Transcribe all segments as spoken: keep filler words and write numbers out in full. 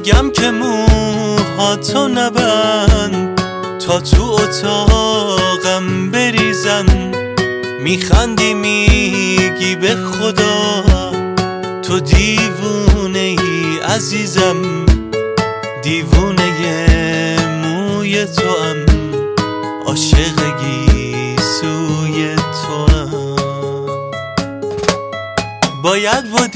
میگم که موهاتو نبند تا تو اتاقم بریزن. میخندی میگی به خدا تو دیوونه ای عزیزم، دیوونه موی تو هم، عاشق گیسوی تو هم. باید با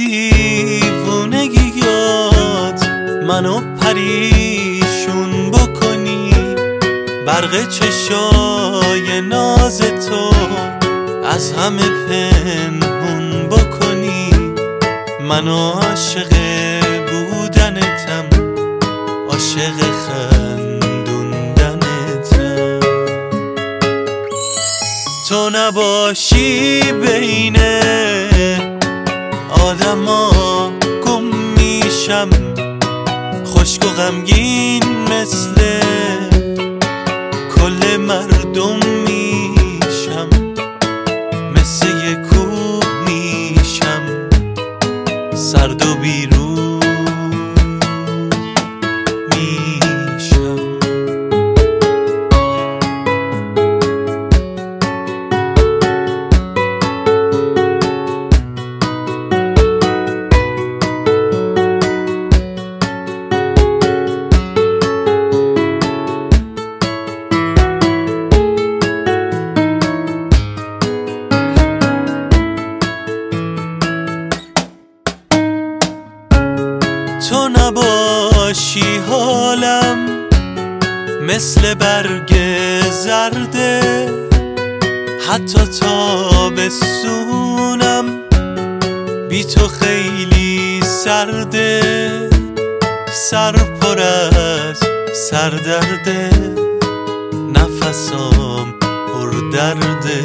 دیوونگیات منو پریشون بکنی، برق چشای ناز تو از همه پنهون بکنی. منو عاشق بودنتم، عاشق خندوندنتم. تو نباشی بین آدما گم میشم، خشک و غمگین مثل کل مردم میشم، مثل یه کوه میشم سرد و بیرون میشم. تو نباشی حالم مثل برگ زرده، حتی تابستونم بی تو خیلی سرده. سر پر از سردرده، نفسام پر درده.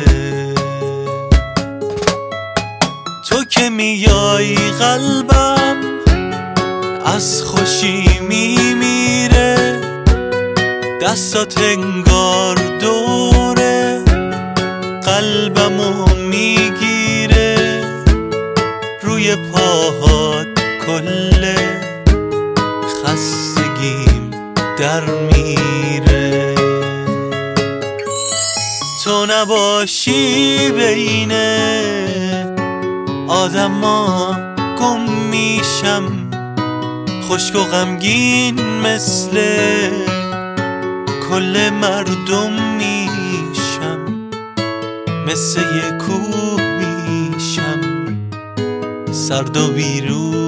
تو که میای قلبم از خوشی میمیره، دستات انگار دوره قلبمو میگیره، روی پاهات کل خستگیم در میره. تو نباشی بین آدما گم میشم، خشک و غمگین مثل کل مردم میشم، مثل یه کوه میشم سرد و بیرون